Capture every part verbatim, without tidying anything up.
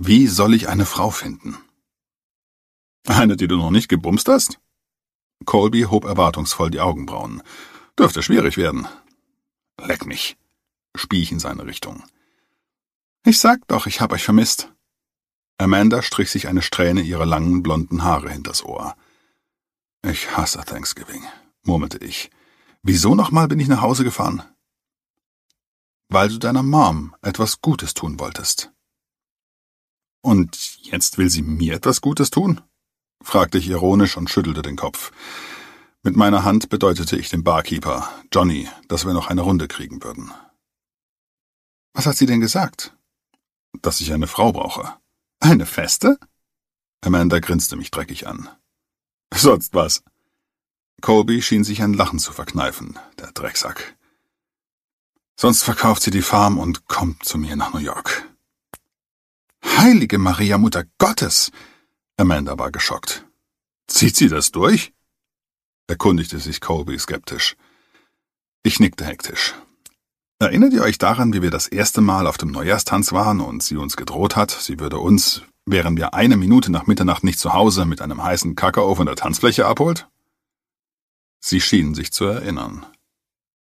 Wie soll ich eine Frau finden? Eine, die du noch nicht gebumst hast? Colby hob erwartungsvoll die Augenbrauen. Dürfte schwierig werden. Leck mich, spie ich in seine Richtung. Ich sag doch, ich hab euch vermisst. Amanda strich sich eine Strähne ihrer langen, blonden Haare hinters Ohr. Ich hasse Thanksgiving, murmelte ich. Wieso nochmal bin ich nach Hause gefahren? Weil du deiner Mom etwas Gutes tun wolltest. Und jetzt will sie mir etwas Gutes tun? Fragte ich ironisch und schüttelte den Kopf. Mit meiner Hand bedeutete ich dem Barkeeper, Johnny, dass wir noch eine Runde kriegen würden. Was hat sie denn gesagt? Dass ich eine Frau brauche. Eine feste? Amanda grinste mich dreckig an. Sonst was? Colby schien sich ein Lachen zu verkneifen, der Drecksack. Sonst verkauft sie die Farm und kommt zu mir nach New York. Heilige Maria, Mutter Gottes! Amanda war geschockt. Zieht sie das durch? Erkundigte sich Colby skeptisch. Ich nickte hektisch. Erinnert ihr euch daran, wie wir das erste Mal auf dem Neujahrstanz waren und sie uns gedroht hat, sie würde uns, wären wir eine Minute nach Mitternacht nicht zu Hause, mit einem heißen Kakao von der Tanzfläche abholt? Sie schienen sich zu erinnern.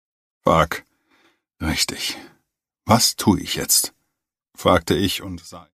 Fuck. Richtig. Was tue ich jetzt? Fragte ich und sah